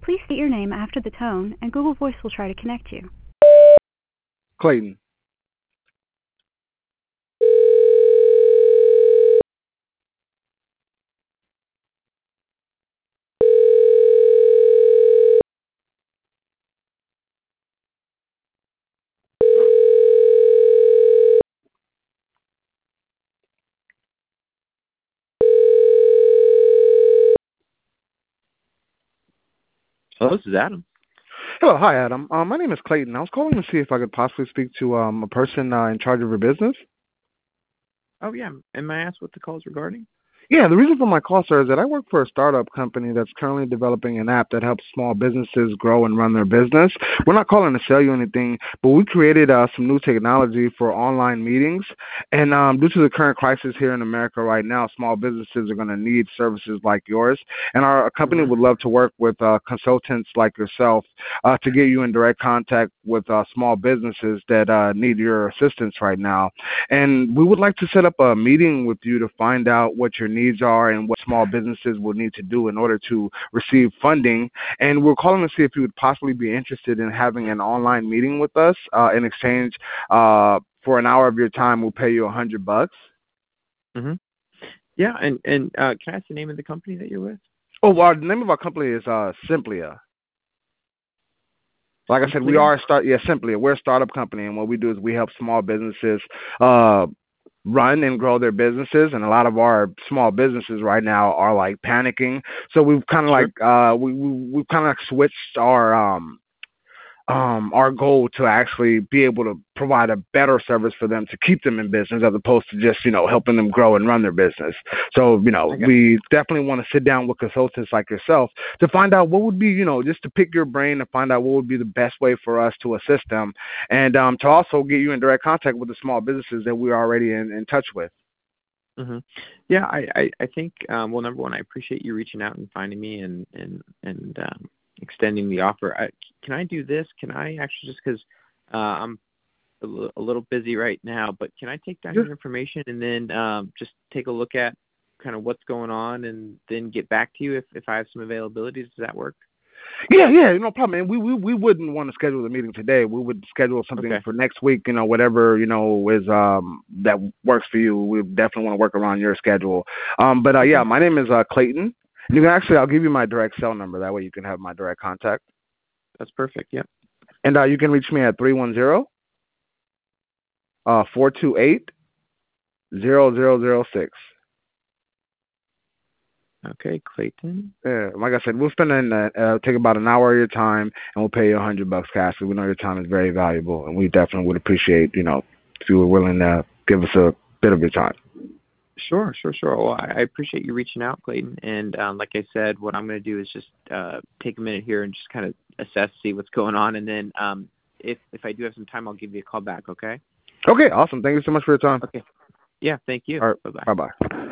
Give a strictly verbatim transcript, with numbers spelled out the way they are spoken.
Please state your name after the tone, and Google Voice will try to connect you. Clayton. Hello, this is Adam. Hello, hi Adam. Um, my name is Clayton. I was calling to see if I could possibly speak to um, a person uh, in charge of your business. Oh, yeah. And may I ask what the call is regarding? Yeah, the reason for my call, sir, is that I work for a startup company that's currently developing an app that helps small businesses grow and run their business. We're not calling to sell you anything, but we created uh, some new technology for online meetings. And um, due to the current crisis here in America right now, small businesses are going to need services like yours. And our, our company Mm-hmm. would love to work with uh, consultants like yourself uh, to get you in direct contact with uh, small businesses that uh, need your assistance right now. And we would like to set up a meeting with you to find out what your needs are and what small businesses will need to do in order to receive funding. And we're calling to see if you would possibly be interested in having an online meeting with us. Uh, in exchange, uh, for an hour of your time, we'll pay you a hundred bucks. Mm-hmm. Yeah, and, and uh, can I ask the name of the company that you're with? Oh, well, the name of our company is uh, Simplia. Like I said, we are a start. Yeah, Simplia. We're a startup company, and what we do is we help small businesses uh, run and grow their businesses. And a lot of our small businesses right now are like panicking. So we've kind of Sure. like uh, we, we we've kind of like switched our um, um, our goal to actually be able to provide a better service for them to keep them in business as opposed to just, you know, helping them grow and run their business. So, you know, Okay. we definitely want to sit down with consultants like yourself to find out what would be, you know, just to pick your brain to find out what would be the best way for us to assist them and um, to also get you in direct contact with the small businesses that we're already in, in touch with. Mm-hmm. Yeah, I, I, I think, um, well, number one, I appreciate you reaching out and finding me and, and, and um, extending the offer. I, can I do this? Can I actually, just because uh, I'm a, l- a little busy right now, but can I take down Yeah. your information and then um, just take a look at kind of what's going on and then get back to you if, if I have some availabilities? Does that work? Yeah, yeah, no problem. And we, we we wouldn't want to schedule a meeting today. We would schedule something Okay. for next week. You know, whatever you know is um that works for you. We definitely want to work around your schedule. Um, but uh, Okay. yeah, my name is uh, Clayton. You can actually, I'll give you my direct cell number. That way, you can have my direct contact. That's perfect. Yep. And uh, you can reach me at three one zero, uh, four two eight, zero zero zero six. Okay, Clayton. Yeah, like I said, we'll spend an, uh, uh, take about an hour of your time, and we'll pay you a hundred bucks cash. So we know your time is very valuable, and we definitely would appreciate, you know, if you were willing to give us a bit of your time. Sure, sure, sure. Well, I I appreciate you reaching out, Clayton. And um, like I said, what I'm going to do is just uh, take a minute here and just kind of assess, see what's going on, and then um, if if I do have some time, I'll give you a call back. Okay. Okay, awesome. Thank you so much for your time. Okay. Yeah. Thank you. All right, Bye bye. bye bye.